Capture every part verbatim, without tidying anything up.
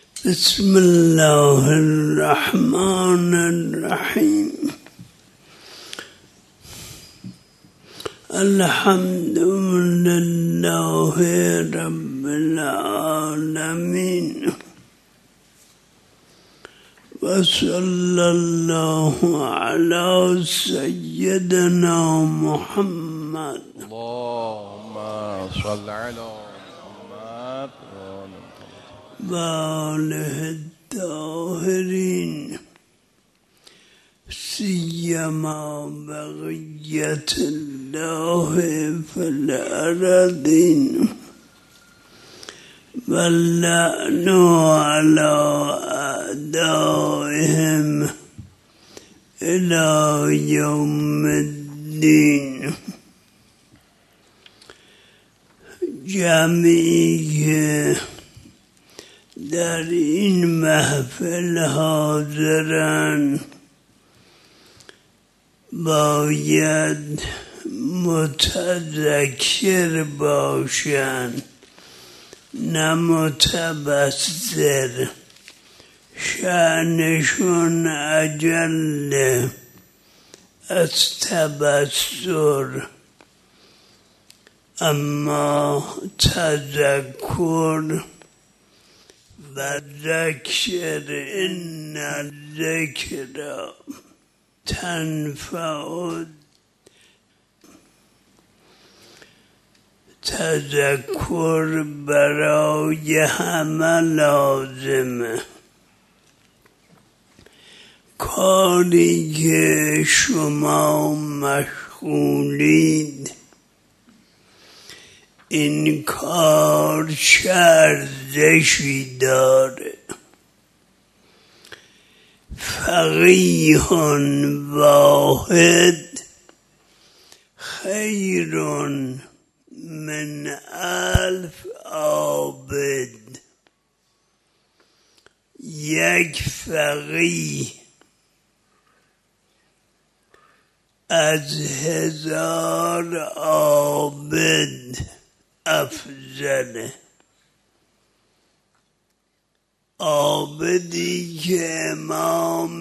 بسم الله الرحمن الرحیم. الحمد لله رب العالمین و صلی الله علی سیدنا محمد. اللهم صل علی محمد و آله الطاهرین، سیما بقیت الله فی الارضین و اللعن علی اعدائهم الی یوم الدین. جمعی در این محفل حاضرن باید متذکر باشند نه متبصر. شأنشون اجل از تبصر، اما تذکر و ذکر ان الذکر تنفع. تذکر برای همه لازمه. کاری که شما مشغولید این کار چه ارزشی داره؟ فقیه واحد خیر من الف عابد. یک فقیه از هزار عابد افضله. عابدی که امام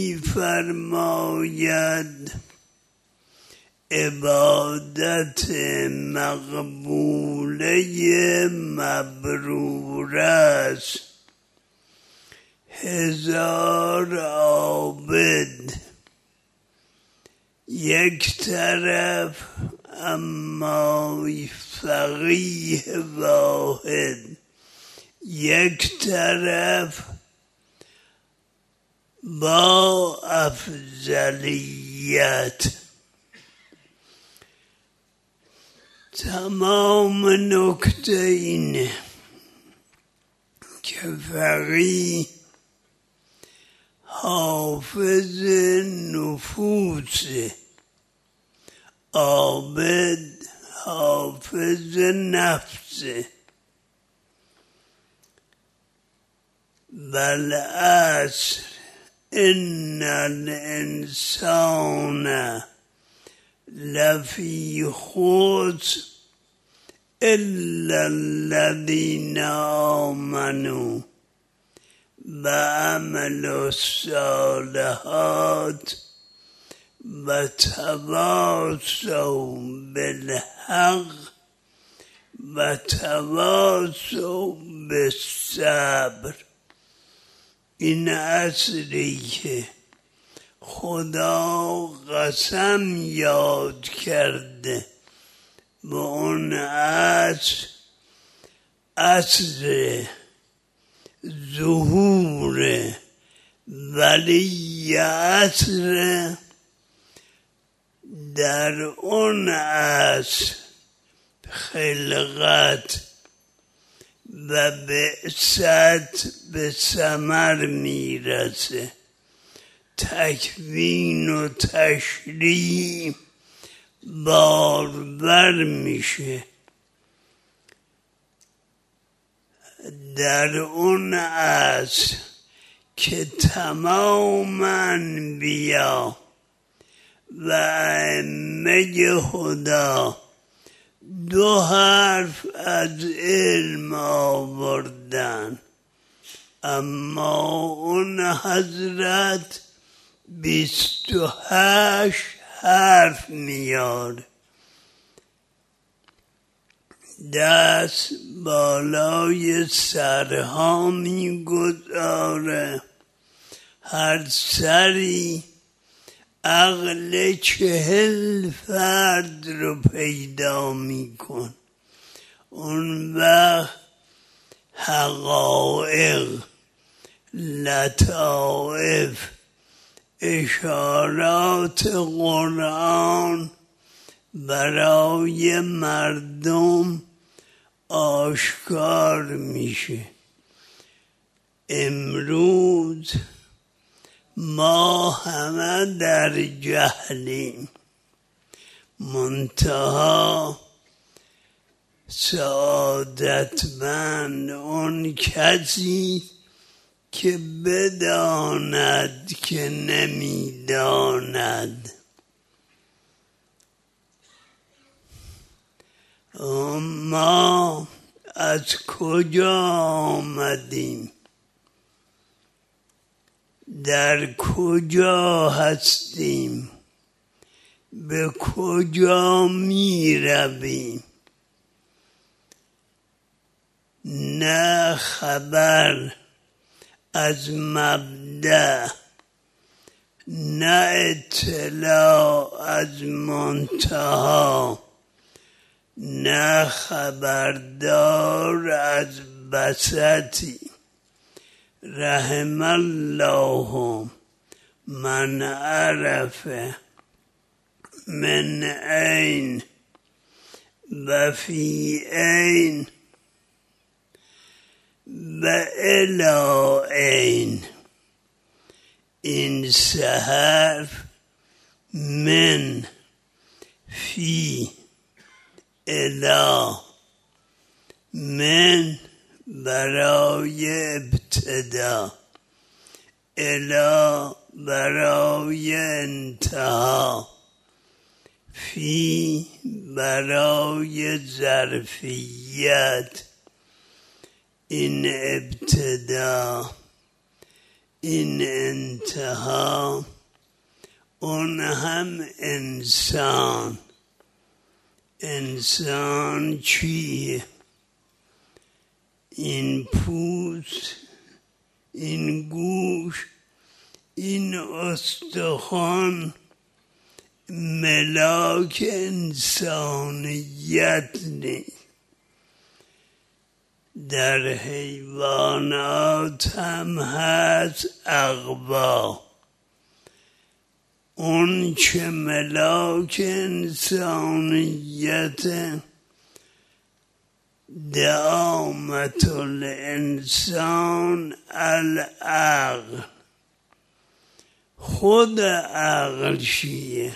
می‌فرماید عبادت مقبوله مبرور است، هزار عابد یک طرف، اما فقیه واحد یک طرف با افضلیت. تمام نکته اینه که فقیه حافظ نفوسه، عابد حافظ نفسه. بالعصر ان الانسان لفی خسر الا الذین آمنوا و عملوا الصالحات و تواصوا بالحق و تواصوا بالصبر. این عصری که خدا قسم یاد کرده به اون عصر، عصر ظهور ولی عصر. در اون عصر خلقت و بعثت به ثمر میرسه، تکوین و تشریع بارور میشه. در اون عصر که تمام انبیا و ائمه خدا دو حرف از علم آوردن، اما اون حضرت بیست و هشت حرف میاره، دست بالای سرها میگذاره، هر سری عقل چهل فرد رو پیدا میکن. اون وقت حقایق، لطائف، اشارات قرآن برای مردم آشکار میشه. امروز ما همه در جهلیم، منتها سعادتمند اون کسی که بداند که نمیداند. ما از کجا آمدیم؟ در کجا هستیم؟ به کجا می رویم؟ نه خبر از مبدأ، نه اطلاع از منتها، نه خبردار از بسطی. رحم الله من عرف من عین و فی عین و الی عین. این سه حرف من، فی، الی. من برای ابتدا، الی برای انتها، فی برای ظرفیت. این ابتدا، این انتها، اون هم انسان. انسان چیه؟ این پوست، این گوش، این استخوان ملاک انسانیت نیست. در حیوانات هم هست عقبا. اون چه ملاک انسانیت، دعامت الانسان العقل. خود عقل چیه؟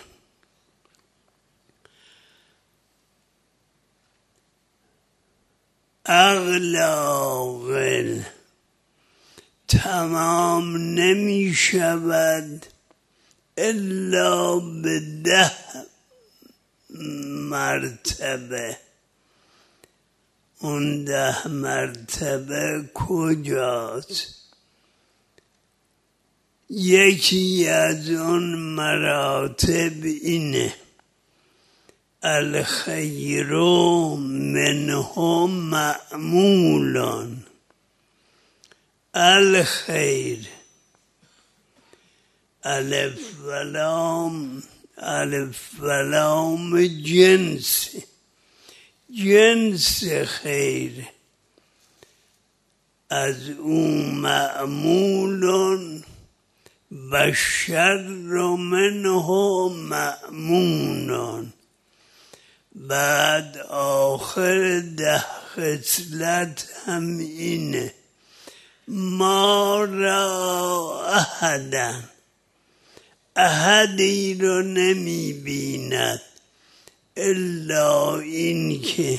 عقل عاقل تمام نمی شود الا به ده مرتبه. اون ده مرتبه کجاست؟ یکی از اون مراتب اینه: الخیر منه مأمول. الخیر الف و لام، الف و لام جنس، جنس خیر از او مأمول و شر منه مأمون. بعد آخر ده خصلت هم اینه: ما را احدن، احدی رو نمی بیند الا این که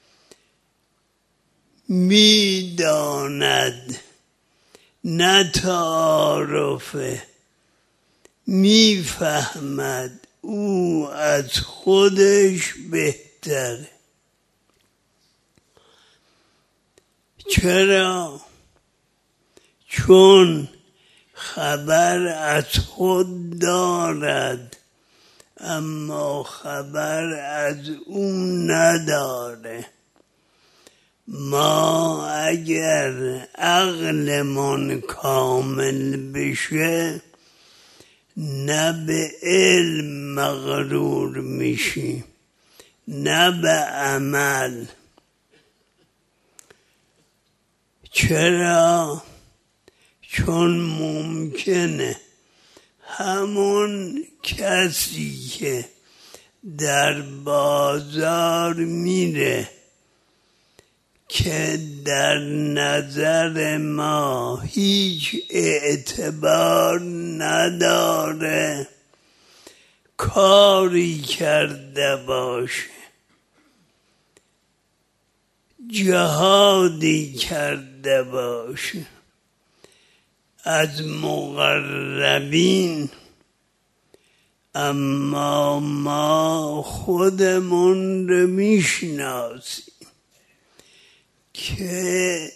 می داند، نه تعارفه، می فهمد او از خودش بهتره. چرا؟ چون خبر از خود دارد اما خبر از او نداره. ما اگر عقلمون کامل بشه نه به علم مغرور میشیم نه به عمل. چرا؟ چون ممکنه همون کسی که در بازار میره که در نظر ما هیچ اعتبار نداره کاری کرده باشه، جهادی کرده باشه، از مقربین، اما ما خودمون رو میشناسیم که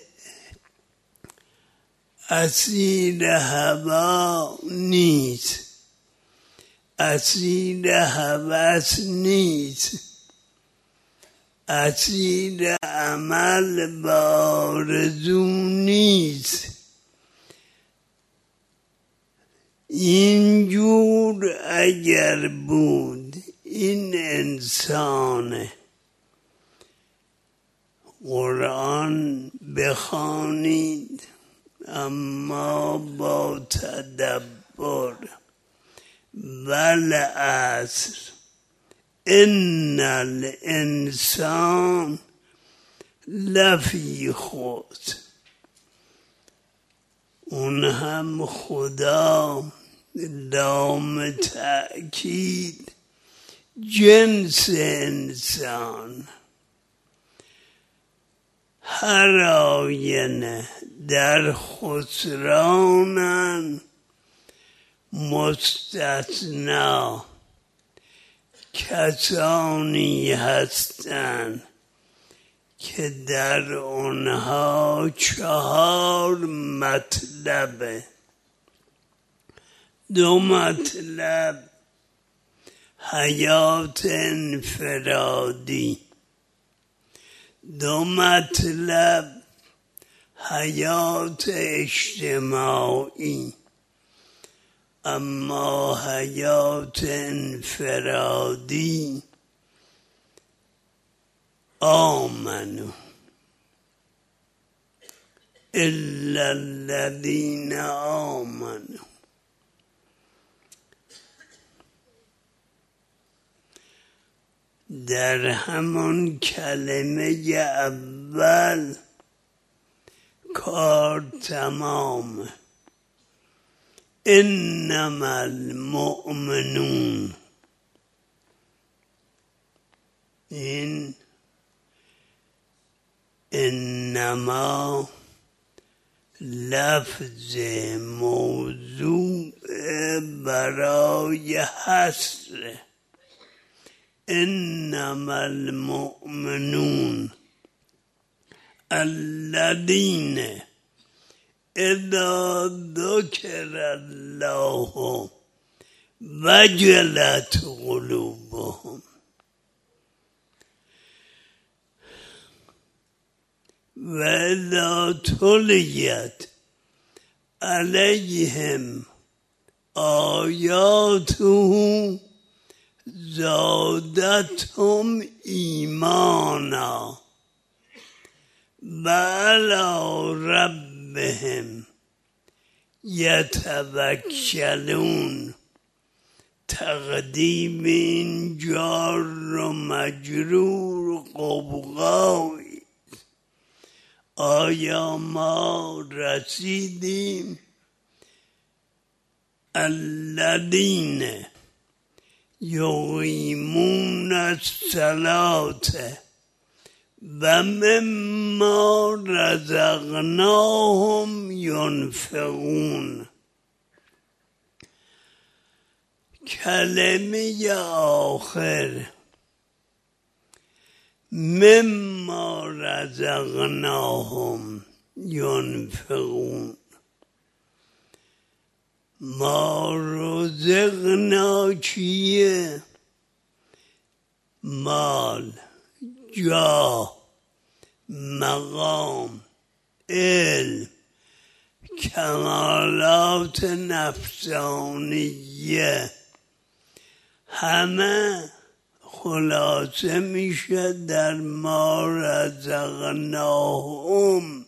اسیر هوا نیست، اسیر هوس نیست، اسیر عمل با آرزو نیست. اینجور اگر بود این انسان قرآن بخوانید اما با تدبر. والعصر ان الانسان لفی خسر. اون هم خدا لام تأکید جنس انسان هر آینه در خسرانن، مستثنا کسانی هستند که در آنها چهار مطلبه. دو مطلب حیات انفرادی، دو مطلب حیات اجتماعی. اما حیات انفرادی آمنو الا الذین آمنو. در همان کلمه اول کار تمامه. انما المؤمنون، این انما لفظ موضوع برای حصر. انما المؤمنون الذین اذا ذکر الله وجلت قلوبهم و اذا تلیت علیهم آیاته زادتهم ایمانا و علی ربهم یتوکلون. تقدیم این جار و مجرور قبقایی. آیا ما رسیدیم؟ الذین یقیمون الصلاة و مما رزقناهم ینفقون. کلمه آخر مما رزقناهم ینفقون ما رزقنا چیه؟ مال، جاه، مقام، علم، کمالات نفسانیه، همه خلاصه میشه در ما رزقناهم.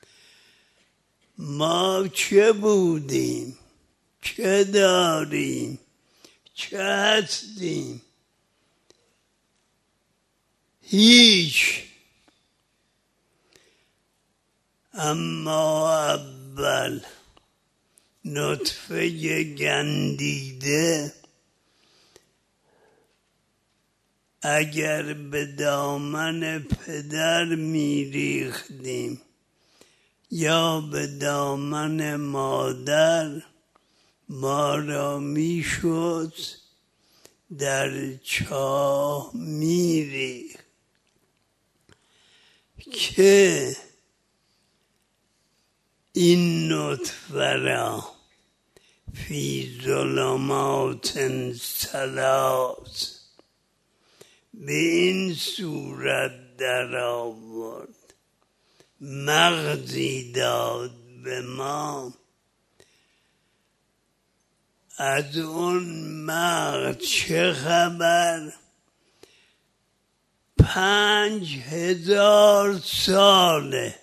ما چه بودیم؟ چه داریم؟ چه هستیم؟ هیچ. اما اول نطفه گندیده اگر به دامن پدر میریختیم یا به دامن مادر، ما را میشد در چاه میریخت که این نطفه را فی ظلمات ثلاث به این صورت در آورد، مغزی داد به ما، از اون مغز چه خبر؟ پنج هزار ساله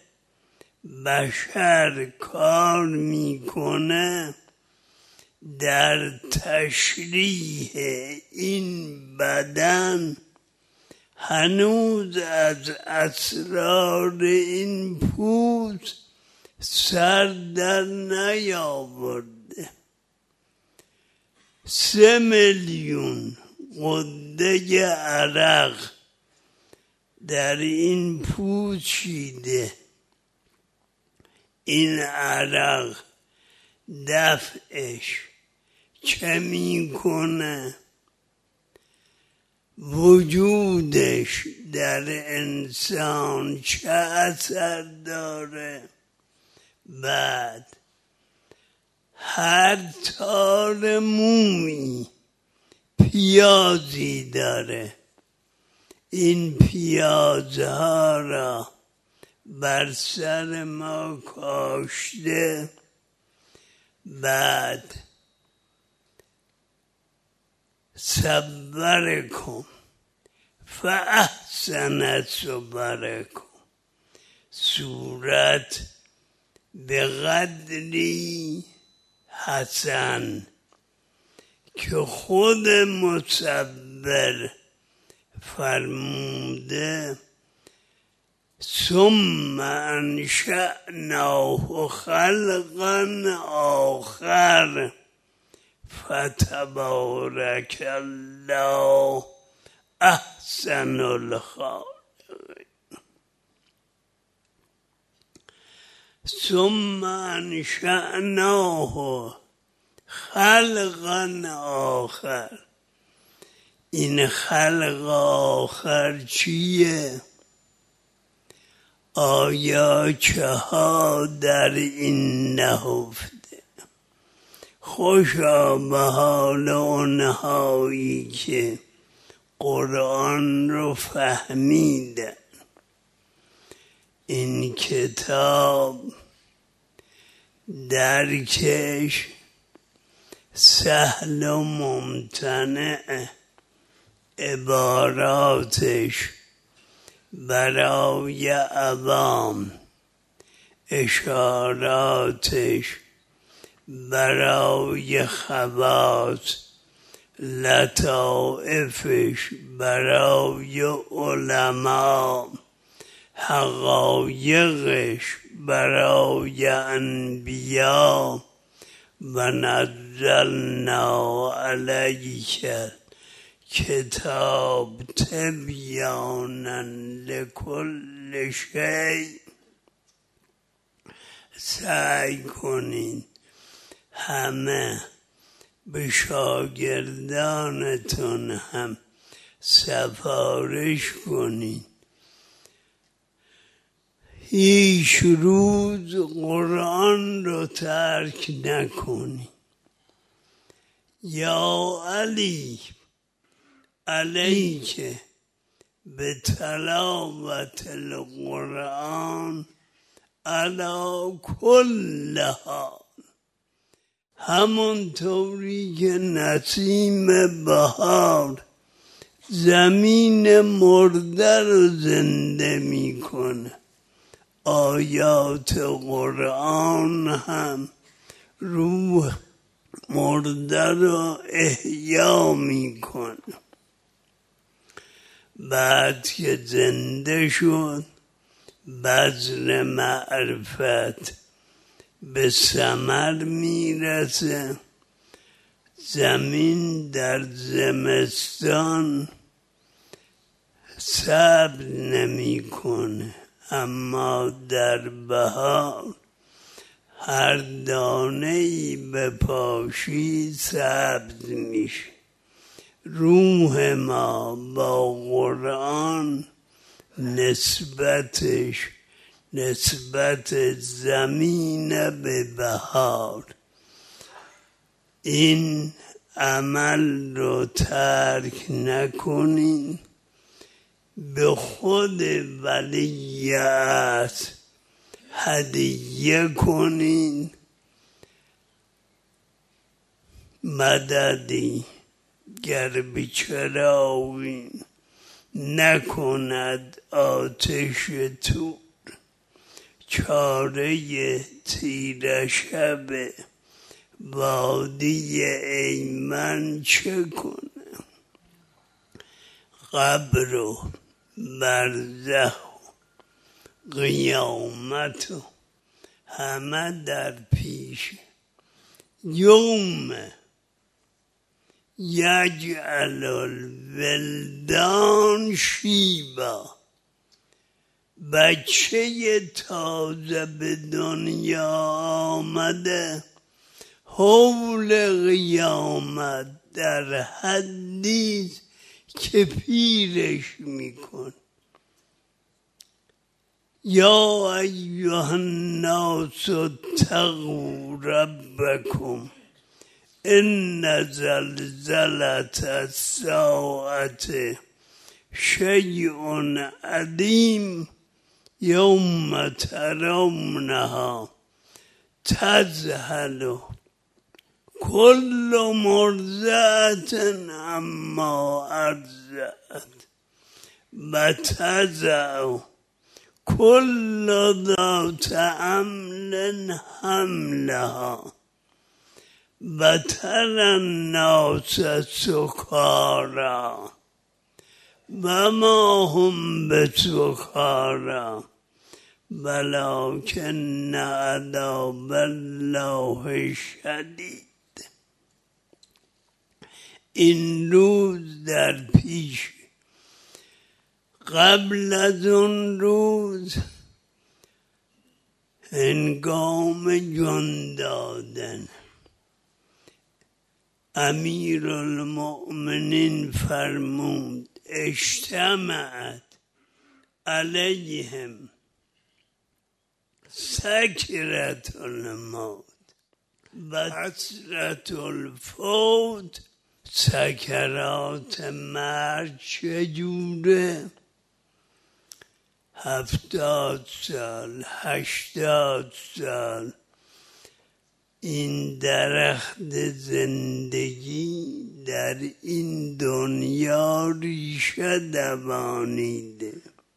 بشر کار میکنه در تشریح این بدن، هنوز از اسرار این پوست سر در نیاورده. سه میلیون غده عرق در این پوست چیده. این عرق دفعش چه میکنه؟ وجودش در انسان چه اثر داره؟ بعد هر تار مومی پیازی داره. این پیازها را بر سر ما کاشته، بعد صبرکم فاحسن صبرکم، صورت به قدری حسن که خود مصبر فرموده، ثم انشأناه خلقا آخر فتبارک الله احسن الخالقین. ثم انشأناه خلقا آخر. این خلق آخر چیه؟ آیا چه ها در این نهفته؟ خوشا به حال اونهایی که قرآن رو فهمیدن. این کتاب درکش سهل و ممتنع، عباراتش برای عوام، اشاراتش برای خواص، لطائفش برای علما، حقایقش برای انبیا. و نزلنا علیک کتاب تبیانا لکل شیء. سعی کنین همه به شاگردانتون هم سفارش کنین هیچ روز قرآن رو ترک نکنی. یا علی علیک به تلاوت القرآن علی کل حال. همونطوری که نسیم بهار زمین مرده رو زنده میکنه، آیات قرآن هم روح مرده رو احیا میکنه. بعد که زنده شد بذر معرفت به ثمر میرسه. زمین در زمستان صبر نمیکنه، اما در بهار هر دانه‌ای بپاشی سبز میشه. روح ما با قرآن نسبتش نسبت زمین به بهار. این عمل رو ترک نکنین، به خود ولیعت هدیه کنین. مددی گر بچراغین نکند آتش تور، چاره تیره شب وادی ایمن چه کنه. قبر و برزخ و قیامت و همه در پیش. یوم یجعل الولدان شیبا، بچه تازه به دنیا آمده حول قیامت در حدی که پیرش میکن. یا ایها الناس اتقوا ربکم ان زلزلة الساعة شیء عظیم یوم ترونها تذهل کل مرضعة عما ارضعت و تضع کل ذات حمل حملها و تری الناس سکاری و ما هم بسکاری ولکن عذاب الله شدید. این روز در پیش. قبل از اون روز هنگام جان دادن امیرالمؤمنین فرمود اجتمعت علیهم سکرة الموت و حسرة الفوت. سکرات مرگ چجوره؟ هفتاد سال هشتاد سال این درخت زندگی در این دنیا ریشه دوانیده.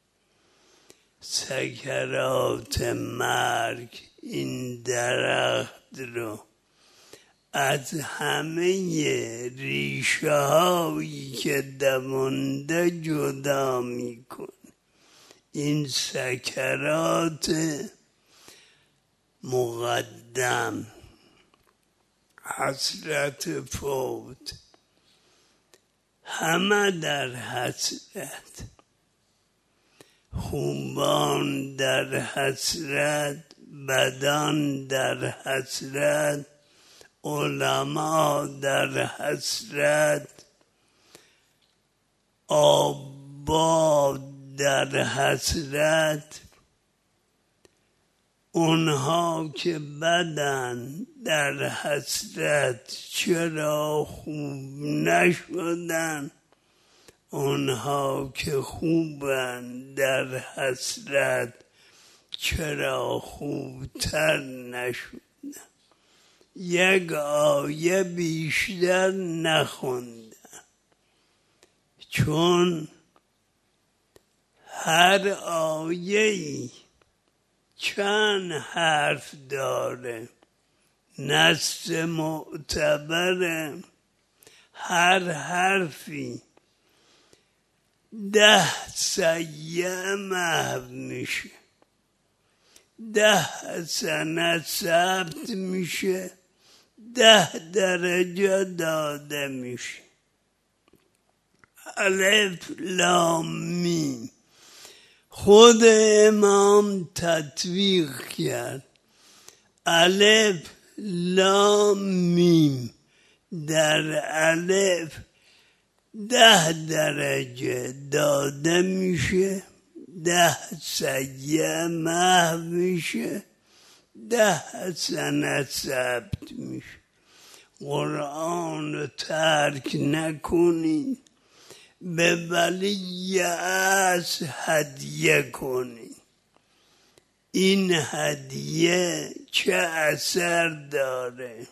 سکرات مرگ این درخت رو از همه ریشه هایی که دوانده جدا میکن. این سکرات مقدم، حسرت فوت، همه در حسرت. خوبان در حسرت، بدان در حسرت، علما در حسرت، آباد در حسرت. اونها که بدن در حسرت چرا خوب نشدن، اونها که خوبن در حسرت چرا خوبتر نشدن. یک آیه بیشتر نخوندن، چون هر آیه‌ای چند حرف داره، نص معتبره، هر حرفی ده سیئه محو میشه، ده حسنه ثبت میشه، ده درجه داده میشه. الف لام میم خود امام تطبیق کرد. الف لام میم، در الف ده درجه داده میشه، ده سیئه محو میشه، ده حسنه ثبت میشه. قرآن رو ترک نکنین، به ولی اصل هدیه کنین. این هدیه چه اثر داره؟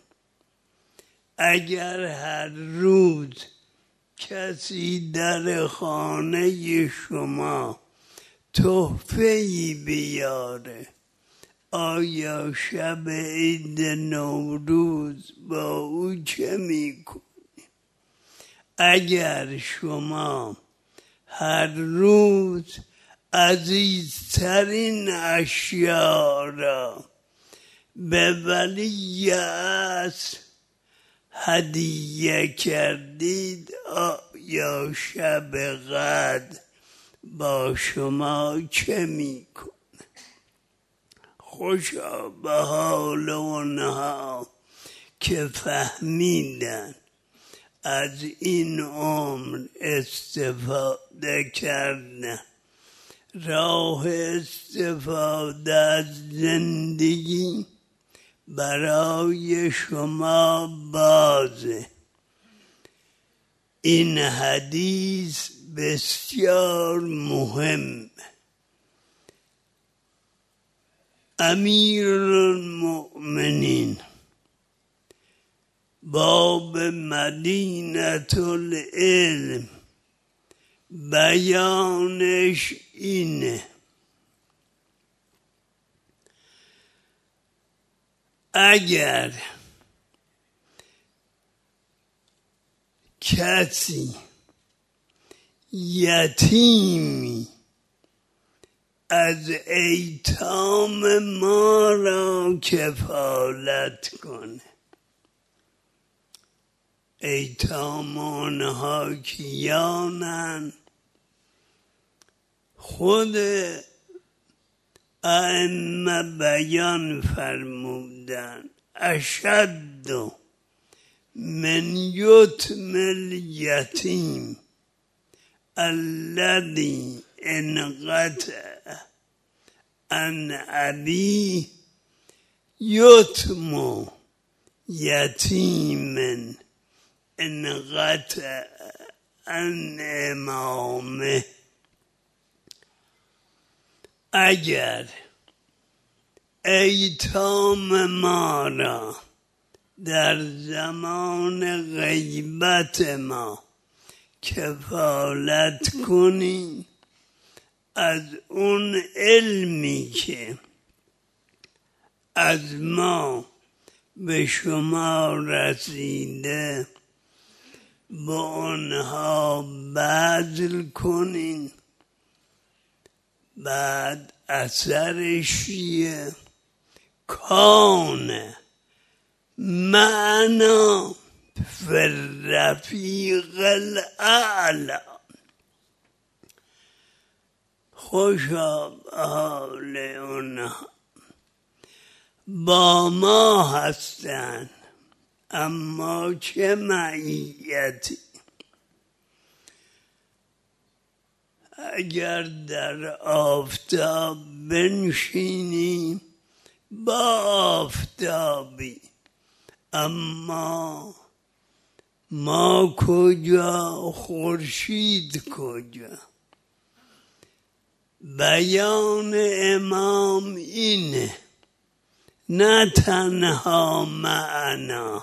اگر هر روز کسی در خانه شما تحفه‌ای بیاره، آیا شب عید نوروز با او چه میکنی؟ اگر شما هر روز عزیزترین اشیاء را به ولی اصل هدیه کردید، آیا شب قدر با شما چه میکنه؟ خوشا به حال اونها که فهمیدن از این عمر استفاده کردن. راه استفاده از زندگی برای شما بازه. این حدیث بسیار مهم. امیرالمؤمنین باب مدینه العلم بیانش اینه: اگر کسی یتیمی از ایتام ما را کفالت کنه، ایتام آنها کیانن؟ خود ائمه بیان فرمودن: اشد من یتم الیتیم الذی انقطع عن ابیه یتم یتیم انقطع عن امامه. اگر ایتام ما را در زمان غیبت ما کفالت کنی، از اون علمی که از ما به شما رسیده با آنها بذل کنین. بعد اثرش چیه؟ کان معنا فی الرفیق الاعلی. خوشا به حال اونها با ما هستن، اما چه معیتی؟ اگر در آفتاب بنشینی با آفتابی. اما ما کجا، خورشید کجا؟ بیان امام اینه، نه تنها معنا،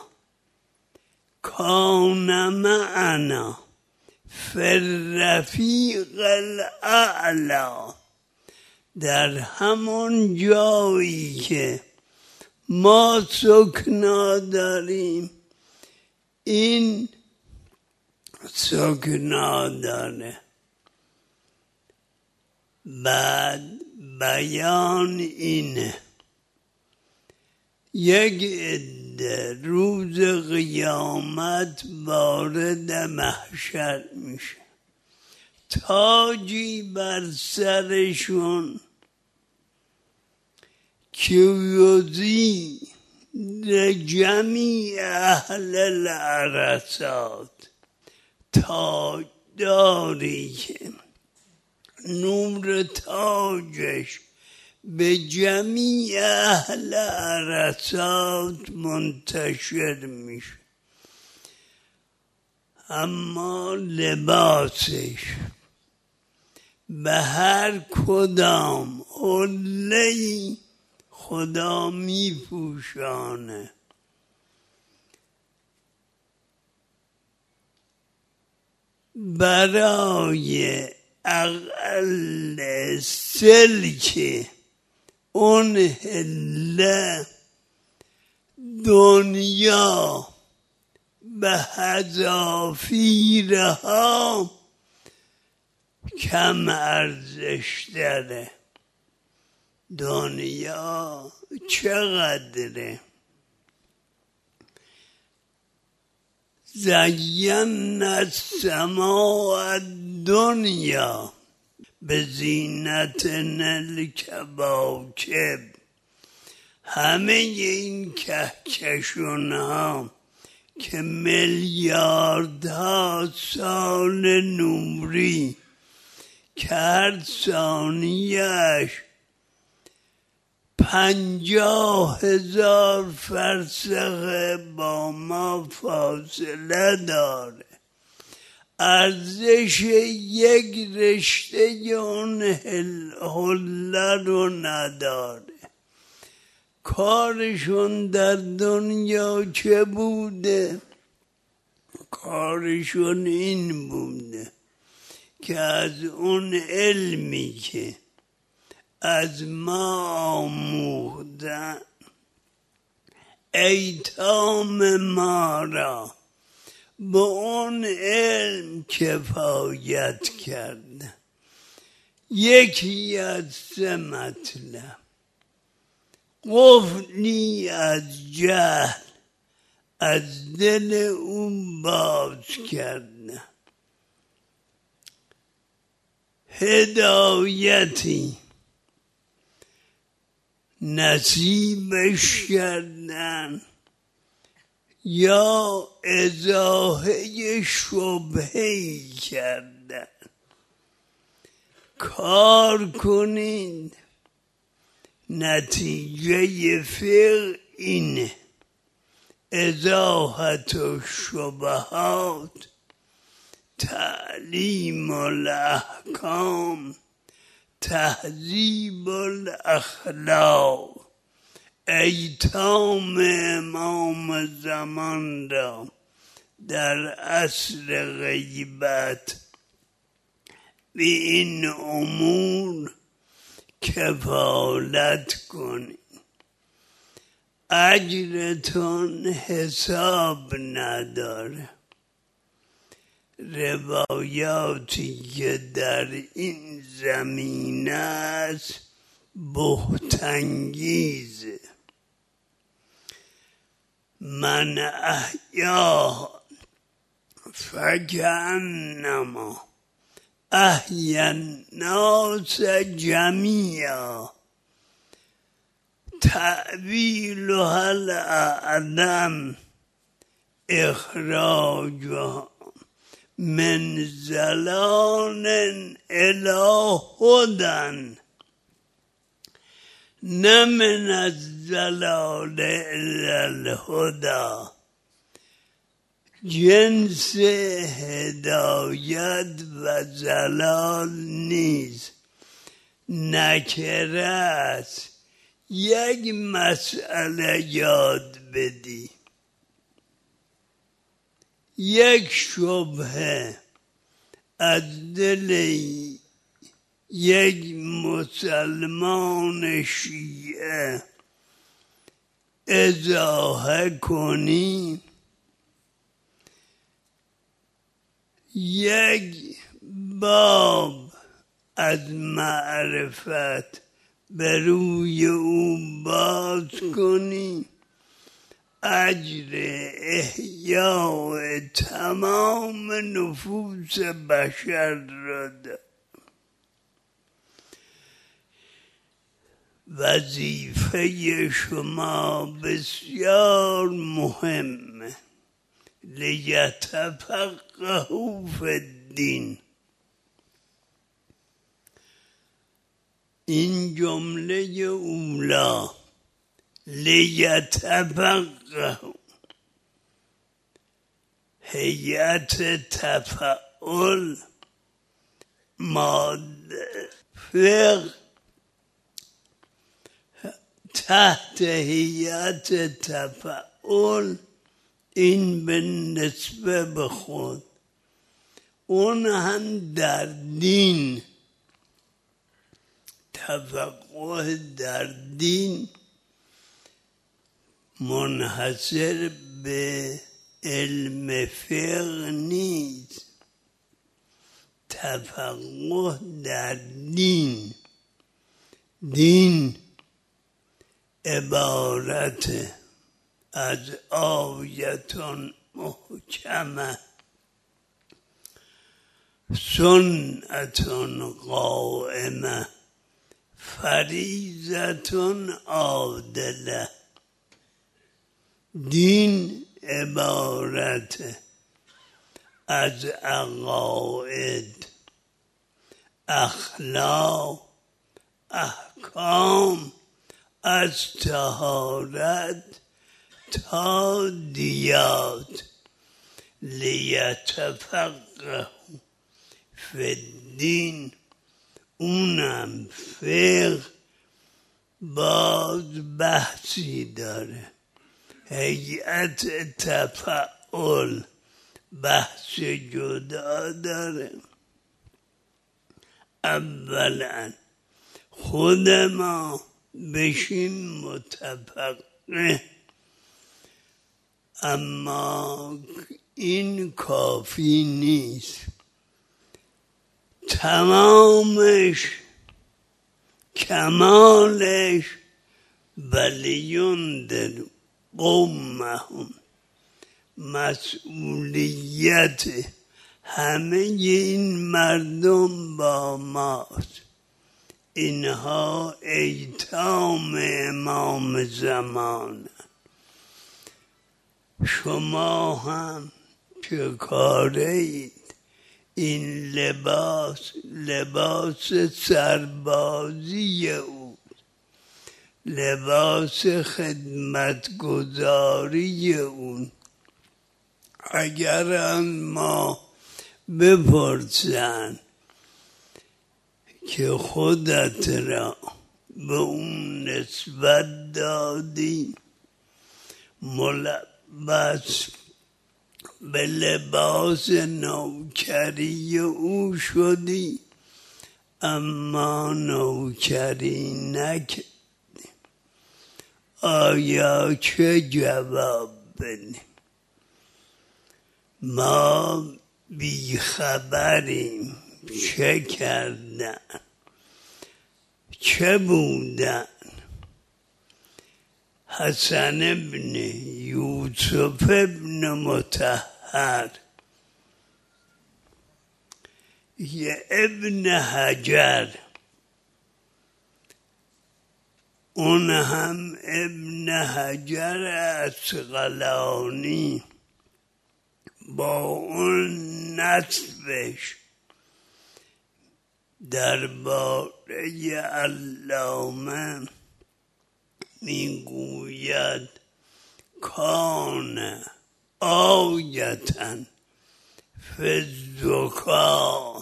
کان معنا فی الرفیق الاعلی. در همون جایی که ما سکنا داریم این سکنا داره. بعد بیان اینه، یک عده روز قیامت وارد محشر میشه، تاجی بر سرشون که یوزی لجمیع اهل العرصات، تاج داری که نور تاجش به جمیع اهل عرصات منتشر میشه، اما لباسش به هر کدام حله‌ای خدا میپوشانه. برای اقل سلک اون حله دنیا به حذافیرها کم ارزش داره. دنیا چقدره؟ زینا السماء الدنیا بزینت الکواکب. همه این کهکشان ها که میلیاردها سال نوری که هر ثانیه‌اش پنجاه هزار فرسخ با ما فاصله داره، ارزش یک رشته اون حله رو نداره. کارشون در دنیا چه بوده؟ کارشون این بوده که از اون علمی که از ما آموختن ایتام ما را به اون علم کفایت کردن. یکی از سه مطلب قفلی از جهل از دل اون باز کردن، هدایتی نصیبش کردن یا ازاحه شبهه‌ای کردن. کار کنید، نتیجه فقه اینه، ازاحت و شبهات، تعلیم الاحکام، تهذیب الاخلاق. ایتام امام زمان را در عصر غیبت به این امور کفالت کنید، اجرتون حساب نداره. روایاتی که در این زمینه است بهت‌انگیزه. من احیا فکأنما احیا الناس جمیعا، تأویلها الاعظم اخراجها من زلال الی هدی. نه من الضلال الا الهدی، جنس هدایت و ضلال نیست، نکره است. یک مسئله یاد بدی، یک شبهه از دل یک مسلمان شیعه ازاحه کنی، یک باب از معرفت به روی او باز کنی، اجر احیاء تمام نفوس بشر را دارد. وظیفه شما بسیار مهمه، لیتفقهوا فی الدین. این جمله اولا، لیتفقهوا، هیئت تفعل، ماده فقه تحت هیئت تفعل، این به نسبه به خود، اون هم در دین. تفقه در دین منحصر به علم فقه نیست، تفقه در دین. دین عبارت از آیتون محکمه، سنتون قائمه، فریضتون عادله. دین عبارت از عقاید، اخلاق، احکام، از طهارت تا دیات. لیتفقهوا فی الدین، اونم فقه باز بحثی داره. هیئت تفعل بحث جدا داره. اولا خود ما بشیم متفقه، اما این کافی نیست. تمامش، کمالش، ولینذر قومهم، مسئولیت همه این مردم با ماست. اینها ایتام امام زمان. شما هم چه کاره اید؟ این لباس لباس سربازی او، لباس خدمتگزاری اون. اگر از ما بپرسن که خودت را به اون نسبت دادی، ملبس به لباس نوکری او شدی، اما نوکری نکردی، آیا چه جواب بدیم؟ ما بیخبریم چه کردن، چه بودن. حسن ابن یوسف ابن مطهر، یه ابن حجر، اون هم ابن حجر عسقلانی، با اون نسبش درباره علامه میگوید کان آیتن فی الزکا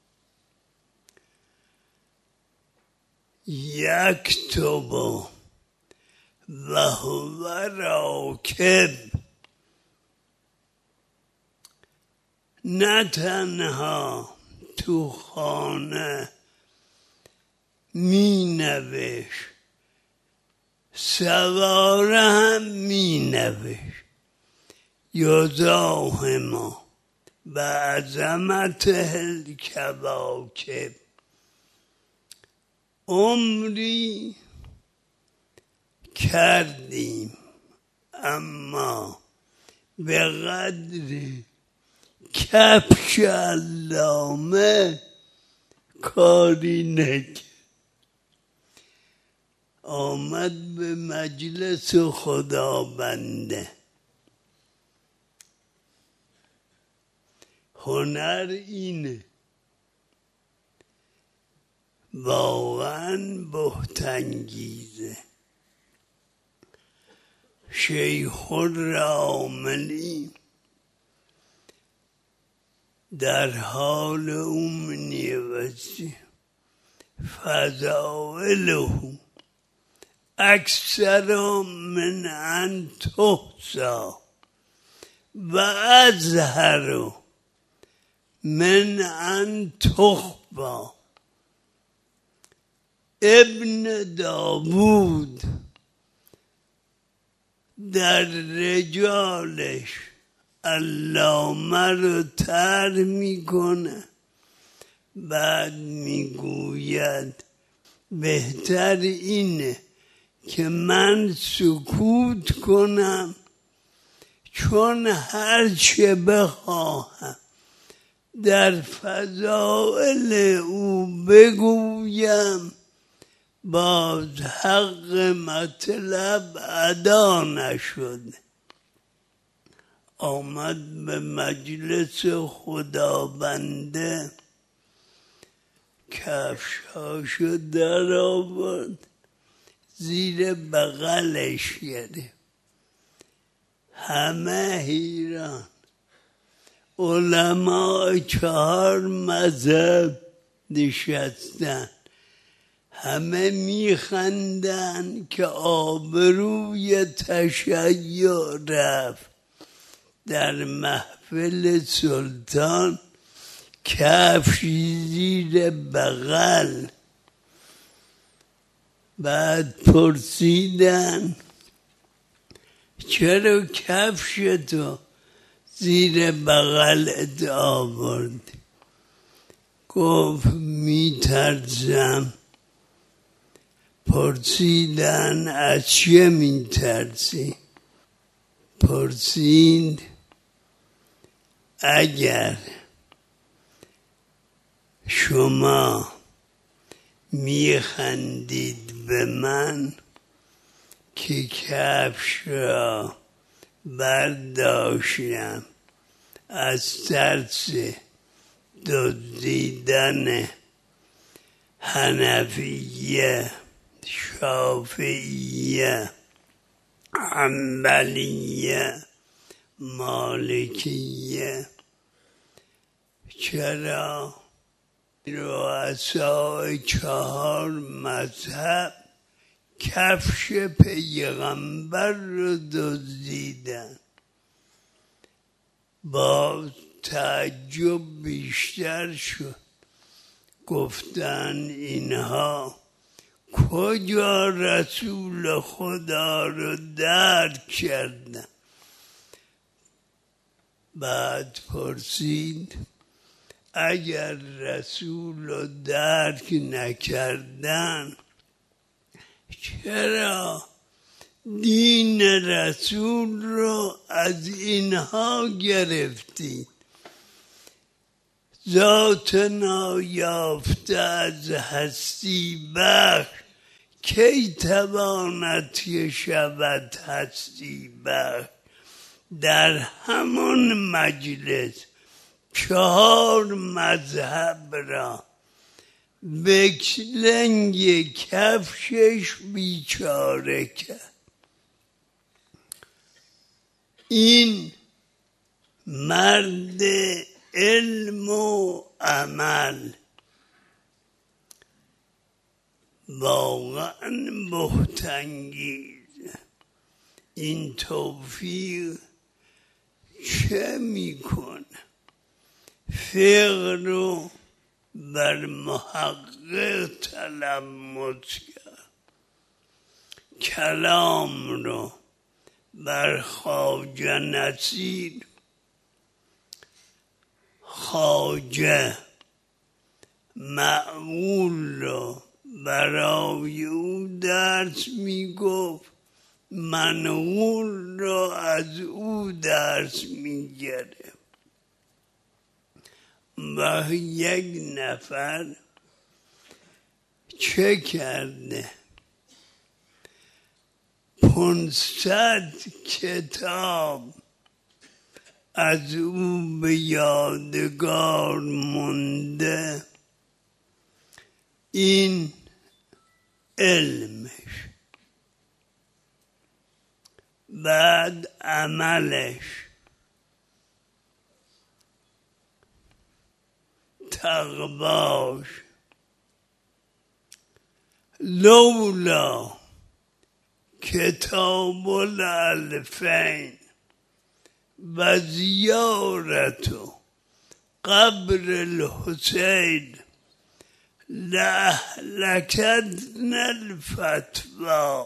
یکتب و هو راکب. نه تنها تو خانه می نوشت، سواره هم می نوشت. یزاحم بعظمته الکواکب. عمری کردیم اما به قدر کفش علامه کاری نکرد. آمد به مجلس خداونده. هنر اینه، واقعا بهت‌انگیزه. شیخ الراملی در حال امنی وزی فضائله اکثر من ان تحصی و ازهر من ان تخفی. ابن داوود در رجالش علامه رو تر میکنه، بعد میگوید بهتر اینه که من سکوت کنم، چون هر چه بخواهم در فضائل او بگویم باز حق مطلب ادا نشده. آمد به مجلس خداونده، کفشاشو در آورد، زیر بغلش گرفت. همه حیران. علماء چهار مذهب نشستن، همه میخندن که آبروی تشیع رفت. در محفل سلطان کفش زیر بغل. بعد پرسیدن چرا کفش تو زیر بغلت آورد؟ گفت میترسم. پرسیدن از چه میترسی؟ پرسید اگر شما میخندید به من که کفش را برداشتم از ترس دزدیدن حنفیه، شافعیه، حنبلیه، مالکیه، چرا رؤسای چهار مذهب کفش پیغمبر رو دزدیدن؟ باز تعجب بیشتر شد. گفتن اینها کجا رسول خدا رو درک کردن؟ بعد پرسید اگر رسول رو درک نکردن چرا دین رسول رو از اینها گرفتی؟ ذات نایافته از هستی بخش کی تواند که شود هستی بخش؟ در همان مجلس چهار مذهب را بکلنگ کفشش بیچاره کرد. این مرد علم و عمل واقعا بهت‌انگیز. این توفیق چه میکنه؟ فقه رو بر محقق تلمس کرد، کلام رو بر خواجه نصیر، خواجه معقول رو برای او درس میگفت، منقول رو از او درس میگرفت. و یک نفر چه کرده؟ پانصد کتاب از او به یادگار مونده. این علمش، بعد عملش، تقواش. لولا کتاب الالفین و زیارت قبر الحسین لأهلكتنا الفتوى.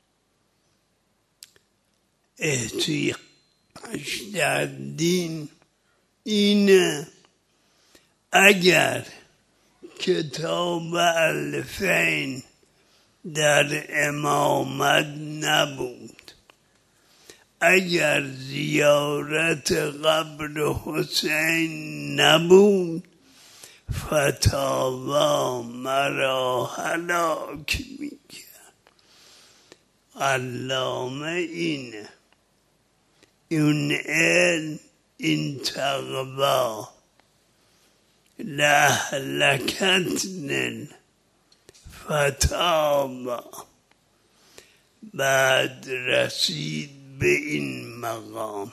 احتیاج در دین اینه اگر کتاب الفین در امامت نبود، اگر زیارت قبر حسین نبود، فتاوا مرا هلاک میکرد. علامه اینه، این علم، این تقوا لأهلكتنا الفتاوا. بعد رسید به این مقام،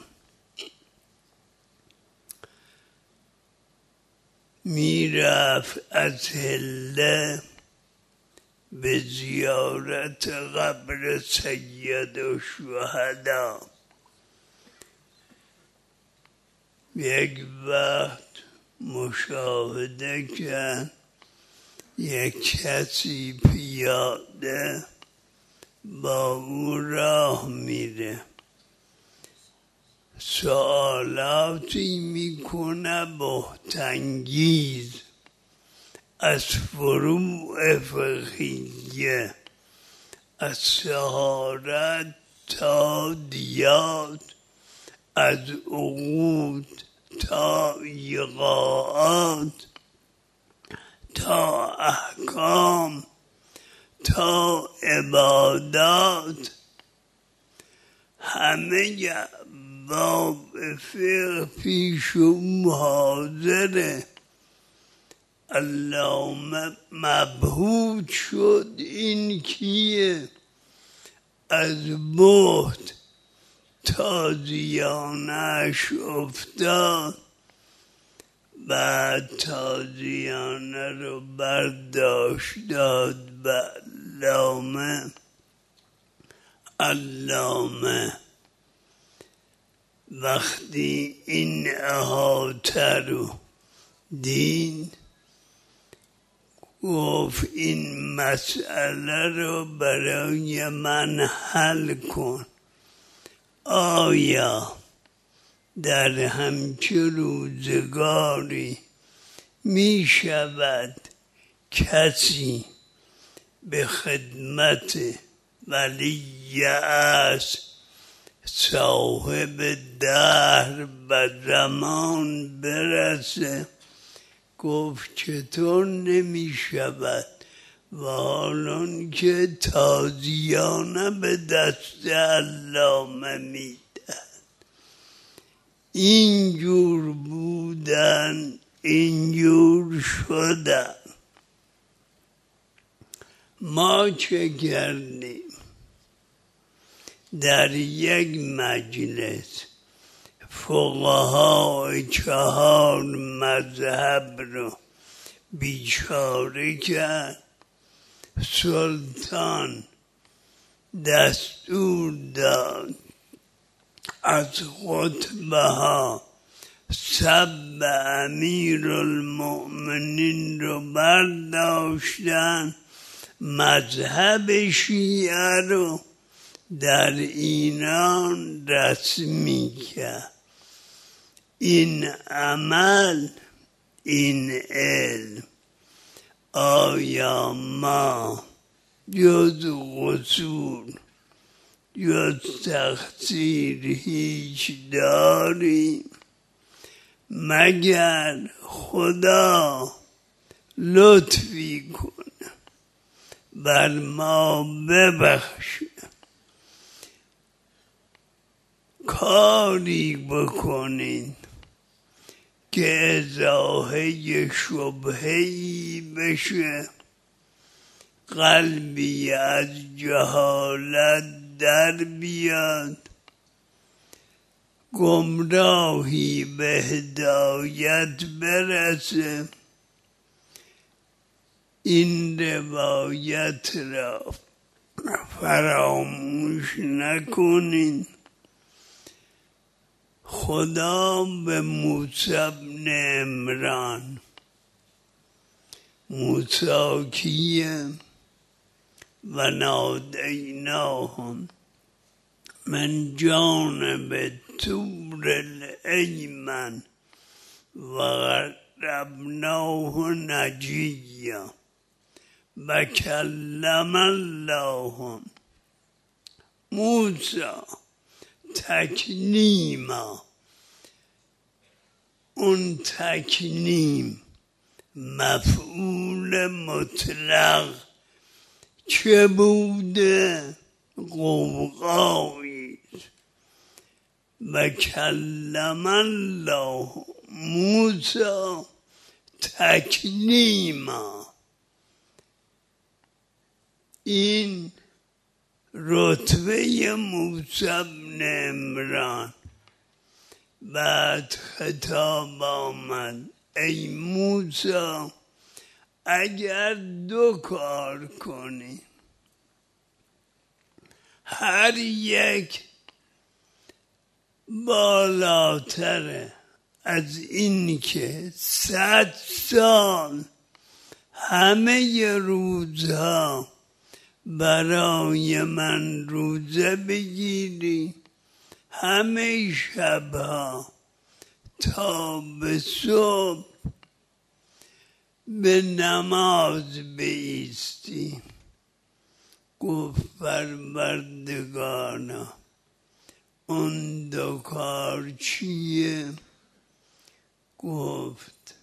میرفت از هله به زیارت قبر سید الشهدا. یک وقت مشاهده کرد یک کسی پیاده با او راه میره، سوالاتی میکنه بهت‌انگیز از فروع فقهیه، از طهارت تا دیات، از عقود تا ایقاعات، تا احکام، تا عبادات. همه باب فقه پیش او حاضره. علامه مبهوت شد این کیه؟ از بهت تازیانش افتاد. بعد تازیانه رو برداشت داد به علامه. علامه وقتی این احاطه رو دید، گفت این مسئله رو برای من حل کن. آیا در همچه روزگاری می شود کسی به خدمت ولی است صاحب دهر و زمان برسه؟ گفت چطور نمی شود و حالان که تازیانه به دست علامه می دهد. اینجور بودن، اینجور شدن. ما چه کردیم؟ در یک مجلس فقها چهار مذهب رو بیچاره کرد. سلطان دستور داد از خطبه ها سب امیر المؤمنین رو برداشتن، مذهب شیعه رو در ایران رسمی کرد. این عمل، این علم، آیا ما جز قصور جز تقصیر هیچ داریم؟ مگر خدا لطفی کنه بر ما ببخشه، کاری بکنین که ازاحه شبهه‌ای بشه، قلبی از جهالت در بیاد، گمراهی به هدایت برسه. این روایت را فراموش نکنین. خدا به موسی بن عمران، موسی کیه؟ و نادیناهم من جانب طور الایمن و قربناه نجیا و کلم الله موسی تکلیما. اون تکلیم مفعول مطلق چه بوده؟ قوقایی. و کلم الله موسی تکلیما. این رتبه موسی بن عمران. بعد خطاب آمد ای موسی اگر دو کار کنی، هر یک بالاتره از این که صد سال همه روزها برای من روزه بگیری، همه شبها تا به صبح به نماز بایستی. گفت پروردگارا اون دو کار چیه؟ گفت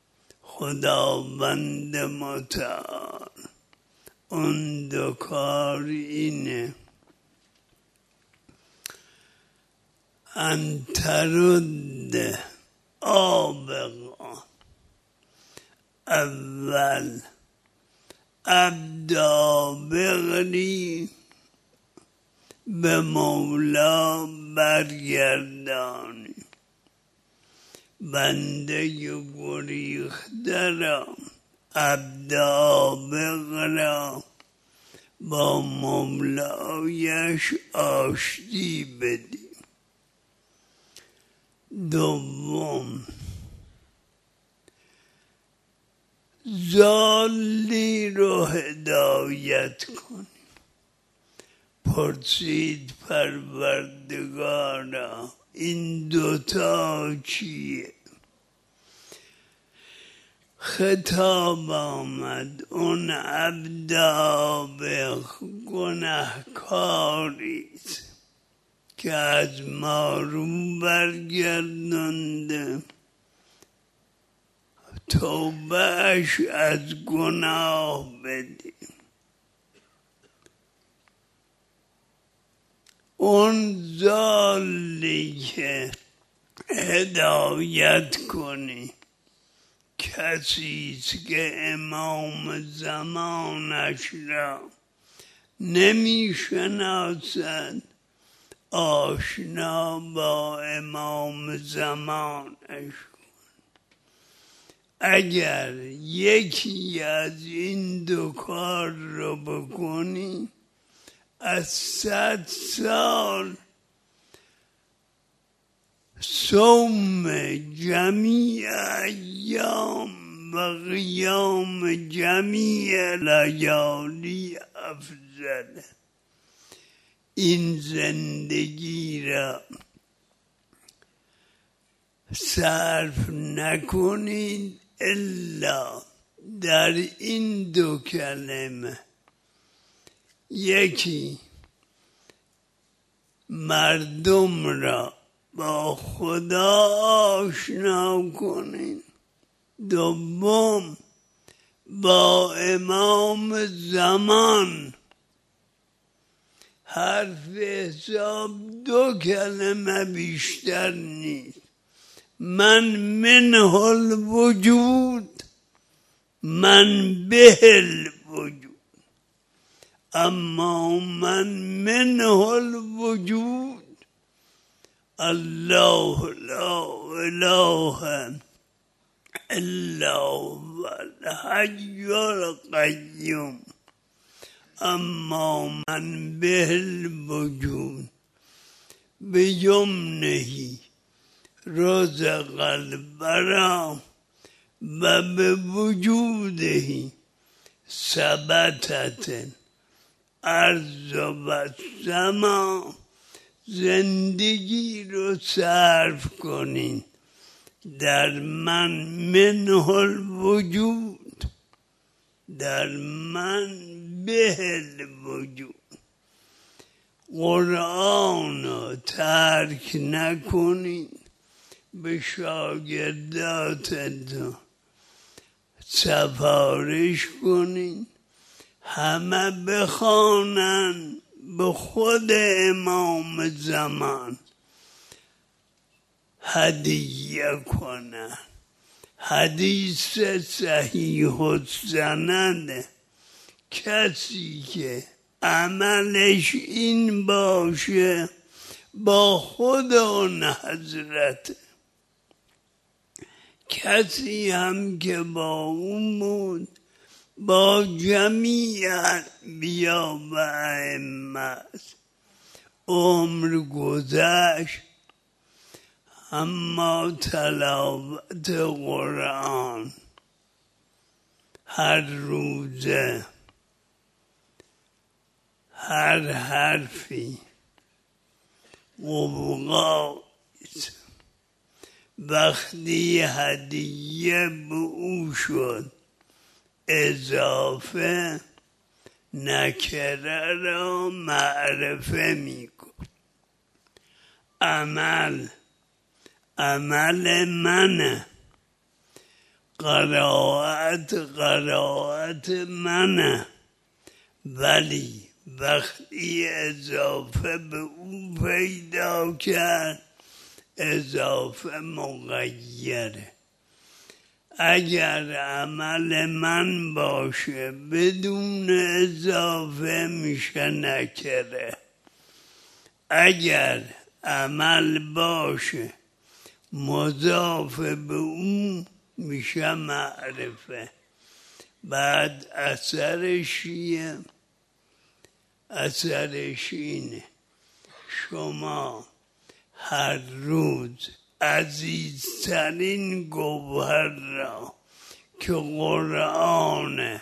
خداوند متعال اون دو کار اینه: ان ترد آبقا اول ابدا بغری به مولا برگردانی، بنده گریخته را ابدا بغرا با مولایش آشتی بدی. دوم ضالی رو هدایت کنی. پرسید پروردگارا این دوتا چیه؟ خطاب آمد اون عبدا به گناهکاریست که از ما رو برگردنده، توبهش از گناه بدیم. اون ضالی که هدایت کنی کسی است که امام زمانش را نمی شناسد آشنا با امام زمانش کن. اگر یکی از این دو کار رو بکنی از صد سال صوم جمیع ایام و قیام جمیع لیالی افضل. این زندگی را صرف نکنید الا در این دو کلمه. یکی مردم را با خدا آشنا کنین. دوم با امام زمان. حرف حساب دو کلمه بیشتر نیست. من منه الوجود، من به الوجود. اما من منه الوجود الله لا اله الا هو الحی القیوم. اما من به الوجود بیمنه رزق البرا و به وجوده ثبتت ارض و سما. زندگی رو صرف کنین در من منه الوجود، در من به الوجود. قرآن رو ترک نکنین. به شاگرداتتون سفارش کنین همه بخوانن، به خود امام زمان هدیه کنن. حدیث صحیح السند کسی که عملش این باشه با خود اون حضرت. کسی هم که با اون بود با جمیع انبیا و ائمه عمر گذشت، اما تلاوت قرآن هر روزه هر حرفی قبقایت. وقتی هدیه به او شد اضافه نکره را معرفه میکن. عمل عمل منه، قرائت قرائت منه، ولی وقتی اضافه به او پیدا کرد اضافه مغیره. اگر عمل من باشه بدون اضافه میشه نکره. اگر عمل باشه مضاف به اون میشه معرفه. بعد اثرش یه اثرش اینه شما هر روز عزیزترین گوهر را که قرآن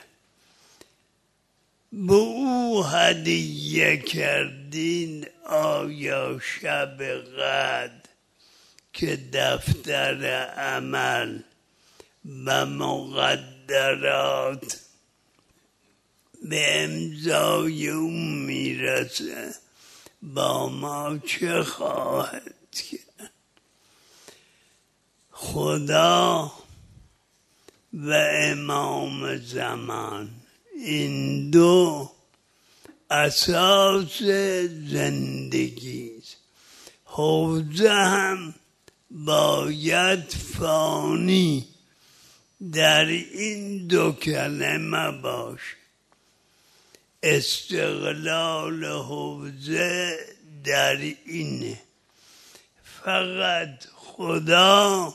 به او هدیه کردین، آیا شب قدر که دفتر عمل و مقدرات به امضای او میرسه با ما چه خواهد کرد؟ خدا و امام زمان این دو اساس زندگی است. حوزه هم باید فانی در این دو کلمه باش. استقلال حوزه در اینه، فقط خدا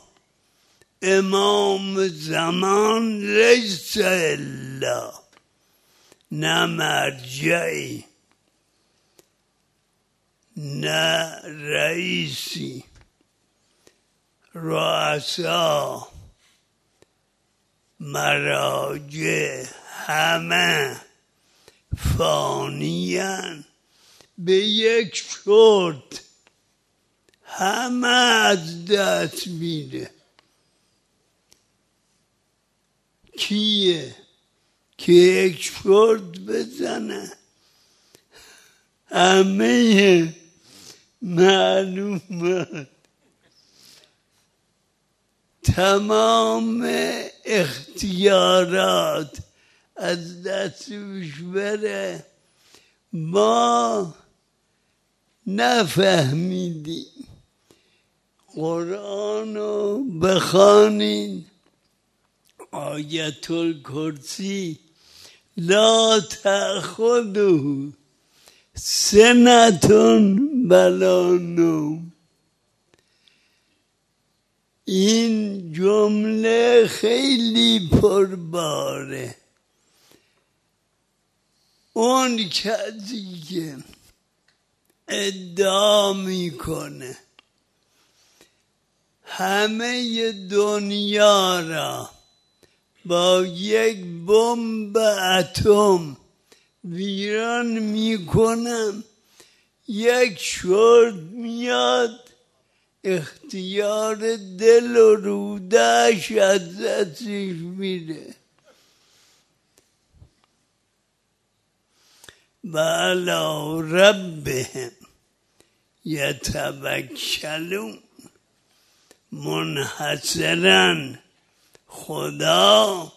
امام زمان لیس الا، نه مرجعی نه رئیسی، رؤسا مراجع همه فانیان به یک شرط، همه از دست میره. کیه که یک شرط بزنه؟ همه معلومات تمام اختیارات از دستش بره. ما نفهمیدیم. قرآن رو بخوانین، آیت الکرسی لا تأخذه سنتون ولا نوم. این جمله خیلی پرباره. اون کسی که ادعا میکنه همه دنیا را با یک بمب اتم ویران میکنم، یک شرط میاد اختیار دل و رودهش از دستش میره. و علی ربهم یتوکلون. منحصراً خدا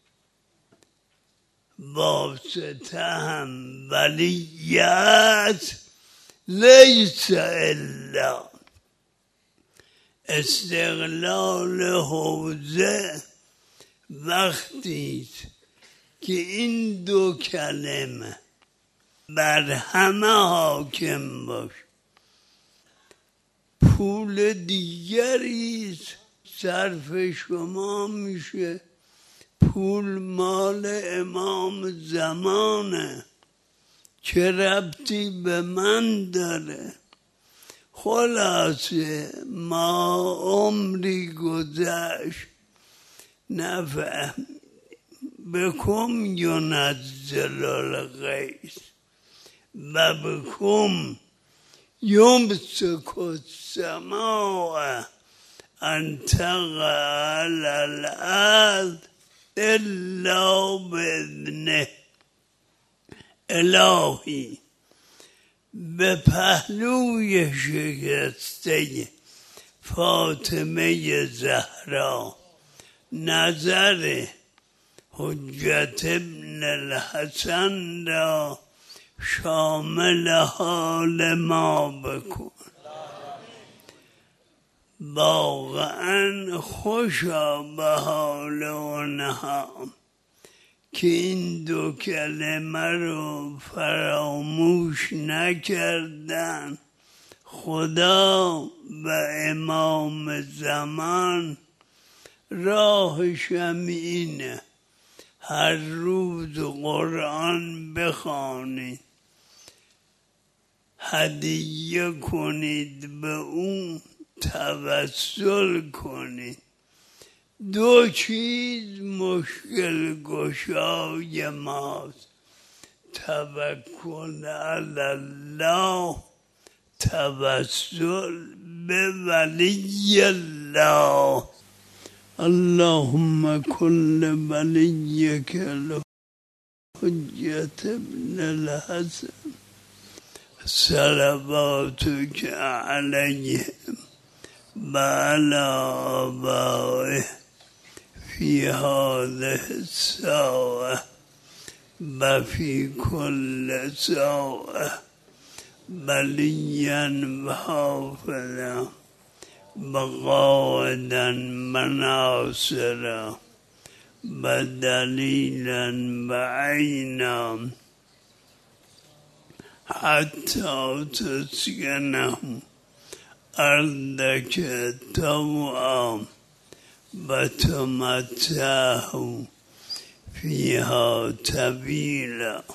واسطه هم ولیت لیس الا. استقلال حوزه وقتی که این دو کلمه بر همه حاکم باش. پول دیگری صرف شما میشه، پول مال امام زمانه، چه ربطی به من داره؟ خلاصه ما عمری گذشت نفهم بکم ینزل الغیث و بکم یمسک السماء ان تقع علی الارض الا باذنه. الهی به پهلوی شکسته فاطمه زهرا نظر حجت ابن الحسن را شامل حال ما بکن. واقعا خوشا به حال اونها که این دو کلمه رو فراموش نکردن. خدا و امام زمان راهشم اینه، هر روز قرآن بخوانید، هدیه کنید به اون، توسل کنید. دو چیز مشکل گشای ماست: توکل علی الله، توسل به ولی الله. اللهم کل ولیک حجت ابن الحسن صلواتک علیهم و علی آبائه فی هذه الساعة و فی کل ساعة ولیا و حافظا و قائدا و ناصرا بدليلا بعينا حتى تسكنه أرضك طوعا وتمتعه فيها سبيلا.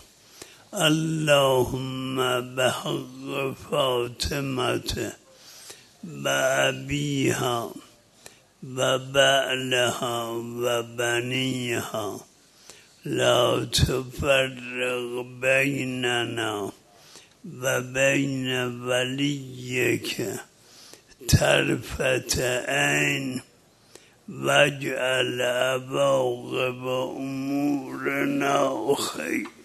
اللهم بحق فاطمة بأبيها وبعلها وبنيها لا تفرق بيننا وبين وليك طرفة عين واجعل عواقب أمورنا خير.